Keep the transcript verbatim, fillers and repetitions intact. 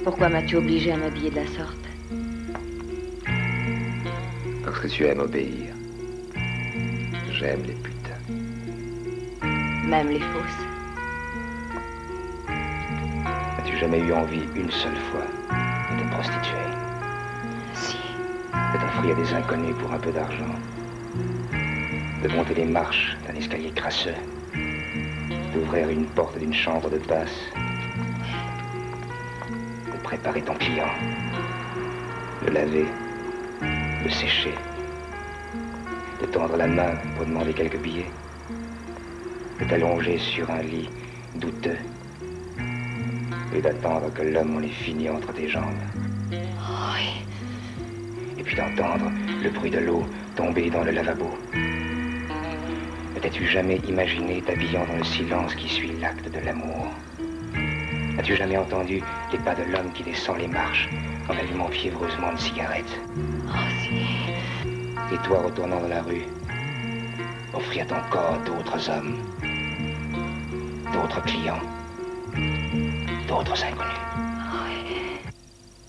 Pourquoi m'as-tu obligé à m'habiller de la sorte? Parce que tu aimes obéir. J'aime les putes. Même les fausses. As-tu jamais eu envie, une seule fois, de te prostituer? Si. De t'offrir des inconnus pour un peu d'argent? De monter les marches d'un escalier crasseux? D'ouvrir une porte d'une chambre de passe? De préparer ton client? De laver? De sécher? De tendre la main pour demander quelques billets? De t'allonger sur un lit douteux et d'attendre que l'homme en ait fini entre tes jambes. Oui. Et puis d'entendre le bruit de l'eau tomber dans le lavabo. Ne t'as-tu jamais imaginé t'habillant dans le silence qui suit l'acte de l'amour? As-tu jamais entendu les pas de l'homme qui descend les marches en allumant fiévreusement une cigarette? Oh si. Et toi, retournant dans la rue, offrir ton corps à d'autres hommes, d'autres clients, d'autres inconnus.